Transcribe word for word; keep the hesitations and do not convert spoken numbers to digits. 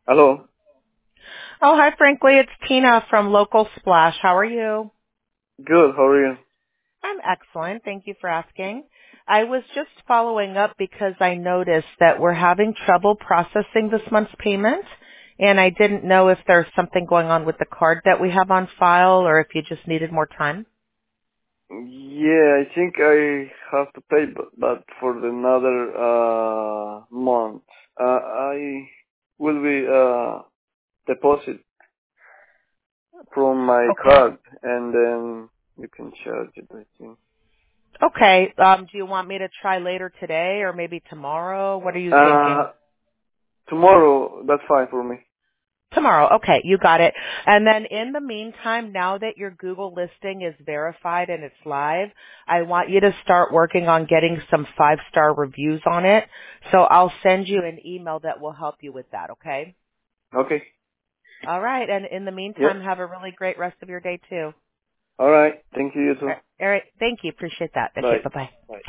Hello. Oh, hi, Frankly. It's Tina from Local Splash. How are you? Good. How are you? I'm excellent. Thank you for asking. I was just following up because I noticed that we're having trouble processing this month's payment, and I didn't know if there's something going on with the card that we have on file or if you just needed more time. Yeah, I think I have to pay, but, but for another uh, month. Uh, I will be uh, deposit from my Okay. card, and then you can charge it. I think. Okay. Um, do you want me to try later today or maybe tomorrow? What are you thinking? Uh, tomorrow. That's fine for me. Tomorrow. Okay, you got it. And then in the meantime, now that your Google listing is verified and it's live, I want you to start working on getting some five-star reviews on it. So I'll send you an email that will help you with that, okay? Okay. All right. And in the Yep. meantime, have a really great rest of your day, too. All right. Thank you. You too. All right. All right. Thank you. Appreciate that. Okay, Bye. bye-bye. Bye.